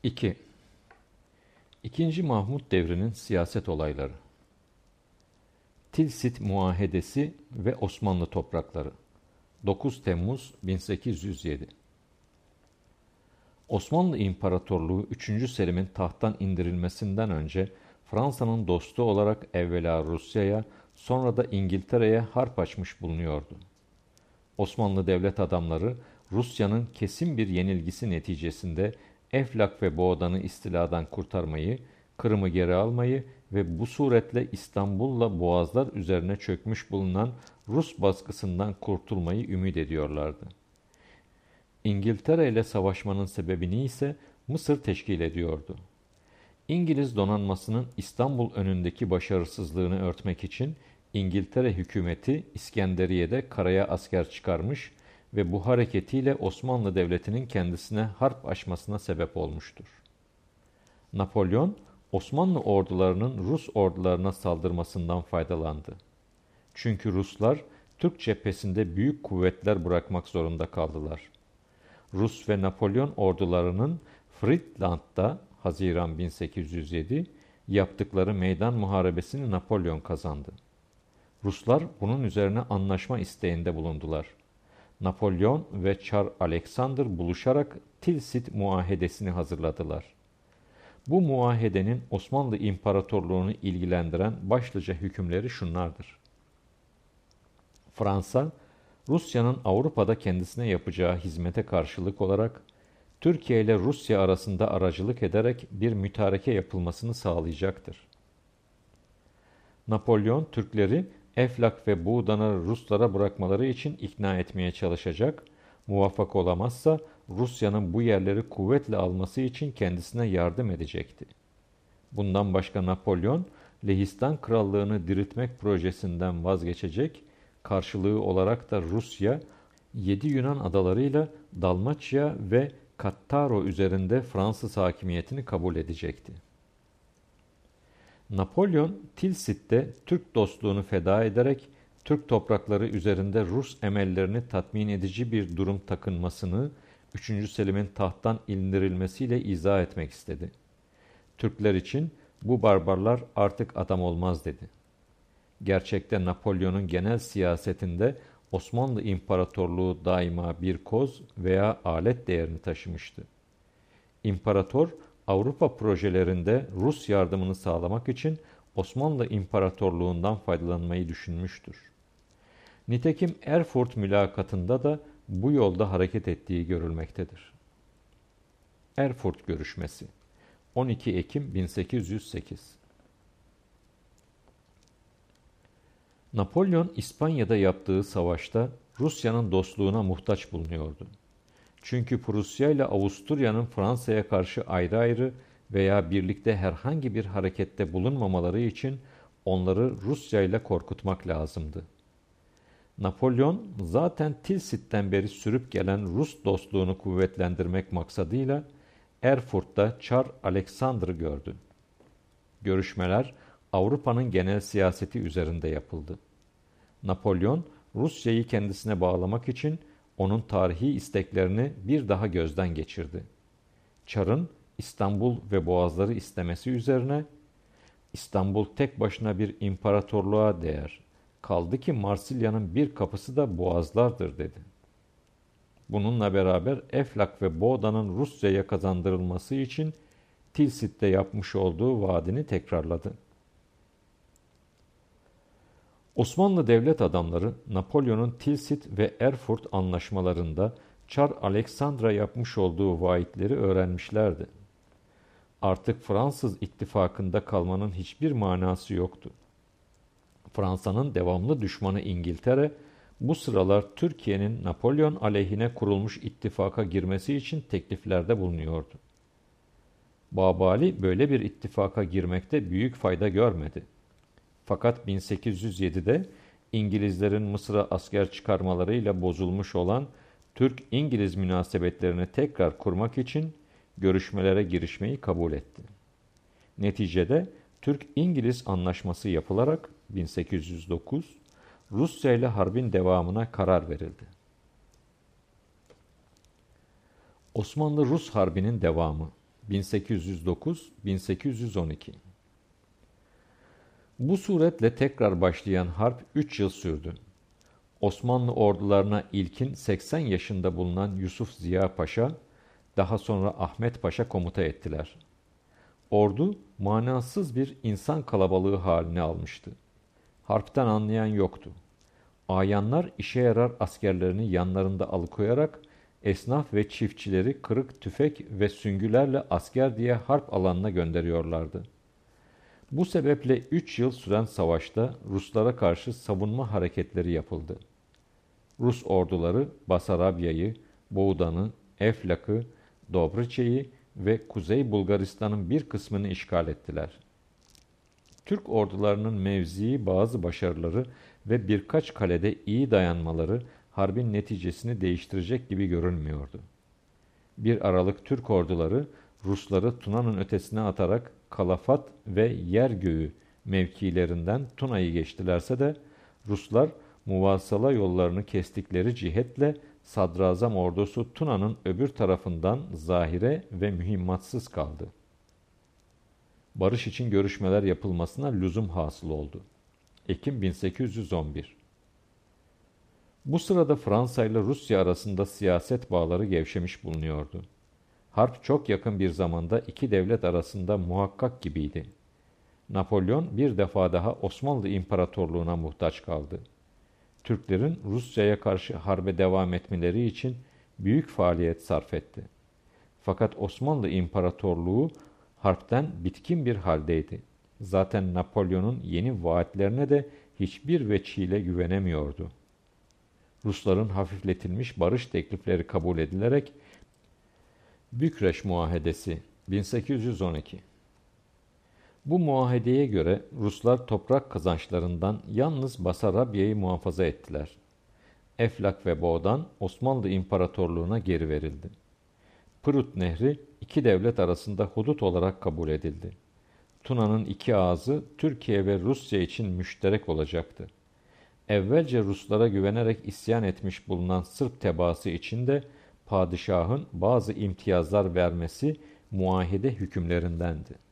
2. İkinci Mahmud devrinin siyaset olayları. Tilsit Muahedesi ve Osmanlı toprakları. 9 Temmuz 1807. Osmanlı İmparatorluğu 3. Selim'in tahttan indirilmesinden önce Fransa'nın dostu olarak evvela Rusya'ya, sonra da İngiltere'ye harp açmış bulunuyordu. Osmanlı devlet adamları Rusya'nın kesin bir yenilgisi neticesinde Eflak ve Boğdan'ı istiladan kurtarmayı, Kırım'ı geri almayı ve bu suretle İstanbul'la boğazlar üzerine çökmüş bulunan Rus baskısından kurtulmayı ümit ediyorlardı. İngiltere ile savaşmanın sebebini ise Mısır teşkil ediyordu. İngiliz donanmasının İstanbul önündeki başarısızlığını örtmek için İngiltere hükümeti İskenderiye'de karaya asker çıkarmış ve bu hareketiyle Osmanlı Devleti'nin kendisine harp açmasına sebep olmuştur. Napolyon, Osmanlı ordularının Rus ordularına saldırmasından faydalandı. Çünkü Ruslar Türk cephesinde büyük kuvvetler bırakmak zorunda kaldılar. Rus ve Napolyon ordularının Friedland'da Haziran 1807 yaptıkları meydan muharebesini Napolyon kazandı. Ruslar bunun üzerine anlaşma isteğinde bulundular. Napolyon ve Çar Alexander buluşarak Tilsit Muahedesini hazırladılar. Bu muahedenin Osmanlı İmparatorluğunu ilgilendiren başlıca hükümleri şunlardır. Fransa, Rusya'nın Avrupa'da kendisine yapacağı hizmete karşılık olarak Türkiye ile Rusya arasında aracılık ederek bir mütareke yapılmasını sağlayacaktır. Napolyon, Türkleri Eflak ve Buğdan'ı Ruslara bırakmaları için ikna etmeye çalışacak, muvaffak olamazsa Rusya'nın bu yerleri kuvvetle alması için kendisine yardım edecekti. Bundan başka Napolyon, Lehistan Krallığını diriltmek projesinden vazgeçecek, karşılığı olarak da Rusya, 7 Yunan adalarıyla Dalmaçya ve Kattaro üzerinde Fransız hakimiyetini kabul edecekti. Napolyon, Tilsit'te Türk dostluğunu feda ederek Türk toprakları üzerinde Rus emellerini tatmin edici bir durum takınmasını 3. Selim'in tahttan indirilmesiyle izah etmek istedi. Türkler için bu barbarlar artık adam olmaz dedi. Gerçekte Napolyon'un genel siyasetinde Osmanlı İmparatorluğu daima bir koz veya alet değerini taşımıştı. İmparator, Avrupa projelerinde Rus yardımını sağlamak için Osmanlı İmparatorluğundan faydalanmayı düşünmüştür. Nitekim Erfurt mülakatında da bu yolda hareket ettiği görülmektedir. Erfurt Görüşmesi 12 Ekim 1808. Napolyon, İspanya'da yaptığı savaşta Rusya'nın dostluğuna muhtaç bulunuyordu. Çünkü Prusya ile Avusturya'nın Fransa'ya karşı ayrı ayrı veya birlikte herhangi bir harekette bulunmamaları için onları Rusya ile korkutmak lazımdı. Napolyon zaten Tilsit'ten beri sürüp gelen Rus dostluğunu kuvvetlendirmek maksadıyla Erfurt'ta Çar Alexander'ı gördü. Görüşmeler Avrupa'nın genel siyaseti üzerinde yapıldı. Napolyon, Rusya'yı kendisine bağlamak için onun tarihi isteklerini bir daha gözden geçirdi. Çar'ın İstanbul ve Boğazları istemesi üzerine, İstanbul tek başına bir imparatorluğa değer, kaldı ki Marsilya'nın bir kapısı da Boğazlardır dedi. Bununla beraber Eflak ve Boğdan'ın Rusya'ya kazandırılması için Tilsit'te yapmış olduğu vaadini tekrarladı. Osmanlı devlet adamları Napolyon'un Tilsit ve Erfurt anlaşmalarında Çar Alexander'a yapmış olduğu vaatleri öğrenmişlerdi. Artık Fransız ittifakında kalmanın hiçbir manası yoktu. Fransa'nın devamlı düşmanı İngiltere, bu sıralar Türkiye'nin Napolyon aleyhine kurulmuş ittifaka girmesi için tekliflerde bulunuyordu. Babali böyle bir ittifaka girmekte büyük fayda görmedi. Fakat 1807'de İngilizlerin Mısır'a asker çıkarmalarıyla bozulmuş olan Türk-İngiliz münasebetlerini tekrar kurmak için görüşmelere girişmeyi kabul etti. Neticede Türk-İngiliz anlaşması yapılarak 1809 Rusya ile harbin devamına karar verildi. Osmanlı-Rus harbinin devamı. 1809-1812. Bu suretle tekrar başlayan harp 3 yıl sürdü. Osmanlı ordularına ilkin 80 yaşında bulunan Yusuf Ziya Paşa, daha sonra Ahmet Paşa komuta ettiler. Ordu manasız bir insan kalabalığı haline almıştı. Harpten anlayan yoktu. Ayanlar işe yarar askerlerini yanlarında alıkoyarak esnaf ve çiftçileri kırık tüfek ve süngülerle asker diye harp alanına gönderiyorlardı. Bu sebeple 3 yıl süren savaşta Ruslara karşı savunma hareketleri yapıldı. Rus orduları Basarabya'yı, Boğdan'ı, Eflak'ı, Dobruçe'yi ve Kuzey Bulgaristan'ın bir kısmını işgal ettiler. Türk ordularının mevzii bazı başarıları ve birkaç kalede iyi dayanmaları harbin neticesini değiştirecek gibi görünmüyordu. 1 Aralık Türk orduları Rusları Tuna'nın ötesine atarak Kalafat ve Yergöğü mevkilerinden Tuna'yı geçtilerse de Ruslar muvasala yollarını kestikleri cihetle Sadrazam ordusu Tuna'nın öbür tarafından zahire ve mühimmatsız kaldı. Barış için görüşmeler yapılmasına lüzum hasıl oldu. Ekim 1811. Bu sırada Fransa ile Rusya arasında siyaset bağları gevşemiş bulunuyordu. Harp çok yakın bir zamanda iki devlet arasında muhakkak gibiydi. Napolyon bir defa daha Osmanlı İmparatorluğu'na muhtaç kaldı. Türklerin Rusya'ya karşı harbe devam etmeleri için büyük faaliyet sarf etti. Fakat Osmanlı İmparatorluğu harpten bitkin bir haldeydi. Zaten Napolyon'un yeni vaatlerine de hiçbir veçhiyle güvenemiyordu. Rusların hafifletilmiş barış teklifleri kabul edilerek Bükreş Muahedesi 1812. Bu muahedeye göre Ruslar toprak kazançlarından yalnız Basarabya'yı muhafaza ettiler. Eflak ve Boğdan Osmanlı İmparatorluğu'na geri verildi. Prut Nehri iki devlet arasında hudut olarak kabul edildi. Tuna'nın iki ağzı Türkiye ve Rusya için müşterek olacaktı. Evvelce Ruslara güvenerek isyan etmiş bulunan Sırp tebaası için de padişahın bazı imtiyazlar vermesi muahede hükümlerindendi.